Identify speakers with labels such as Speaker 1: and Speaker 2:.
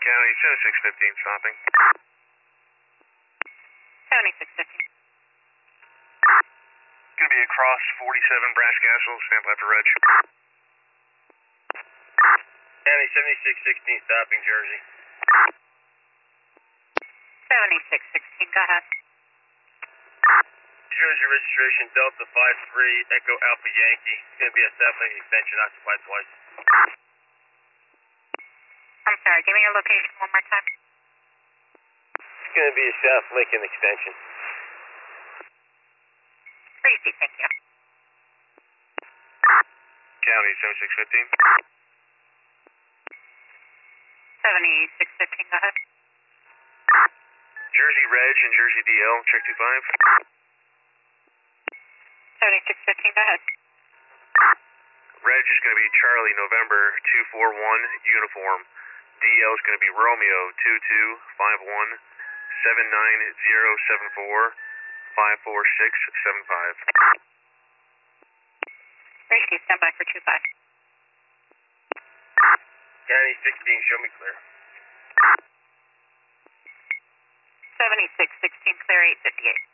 Speaker 1: County, 7615 stopping.
Speaker 2: 7615.
Speaker 1: Gonna be across 47 Brash Castle, stand by for Reg.
Speaker 3: County 7616 stopping Jersey.
Speaker 2: 7616, go ahead.
Speaker 3: Jersey registration Delta 53 Echo Alpha Yankee. It's going to be a South Lake extension occupied twice.
Speaker 2: I'm sorry, give me your location one more time.
Speaker 3: It's going to be a South Lincoln extension.
Speaker 2: Tracy, thank you.
Speaker 1: County, 7615.
Speaker 2: 7615, go ahead.
Speaker 1: Jersey Reg and Jersey DL, check 25.
Speaker 2: 7615, go ahead.
Speaker 1: Reg is going to be Charlie November 241 uniform. DL is going to be Romeo 2251 79074 54675.
Speaker 2: Tracy, stand by for 25.
Speaker 3: County 16, show me clear.
Speaker 2: 7616, clear 858.